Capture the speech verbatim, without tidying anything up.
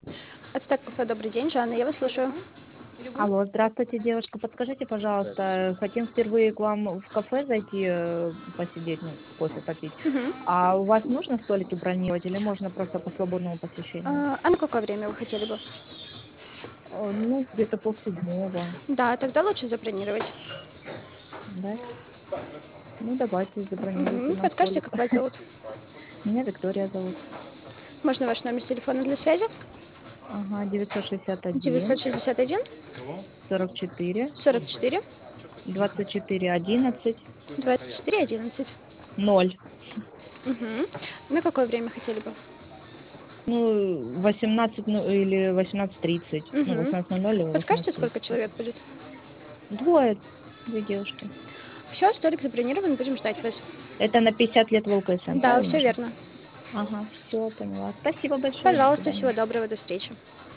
Ацтек кафе, добрый день, Жанна, я вас слушаю. Алло, здравствуйте, девушка. Подскажите, пожалуйста, хотим впервые к вам в кафе зайти, э, посидеть, ну, кофе попить. Мгм. А у вас нужно столики бронировать или можно просто по свободному посещению? А, а на какое время вы хотели бы? Э, Ну, где-то полседьмого, Да, тогда лучше забронировать. да? Ну, давайте забронируйте Мгм. нам Подскажите, столик. как вас зовут? Меня Виктория зовут. Можно ваш номер телефона для связи? Ага, девятьсот шестьдесят один, девятьсот шестьдесят один сорок четыре, сорок четыре двадцать четыре, одиннадцать, двадцать четыре одиннадцать. ноль. Мгм. На какое время хотели бы? Ну, восемнадцать, ну, или восемнадцать тридцать. Ну, Мгм. восемнадцать ноль ноль или Подскажете, восемнадцать сколько тридцать. человек будет? Двое, две девушки. Все, столик забронирован, будем ждать вас. Это на пятьдесят лет в ЛКСМ, Да, правильно все же? верно. Ага, все, поняла. Спасибо большое, до Пожалуйста, всего свидания. доброго, до встречи.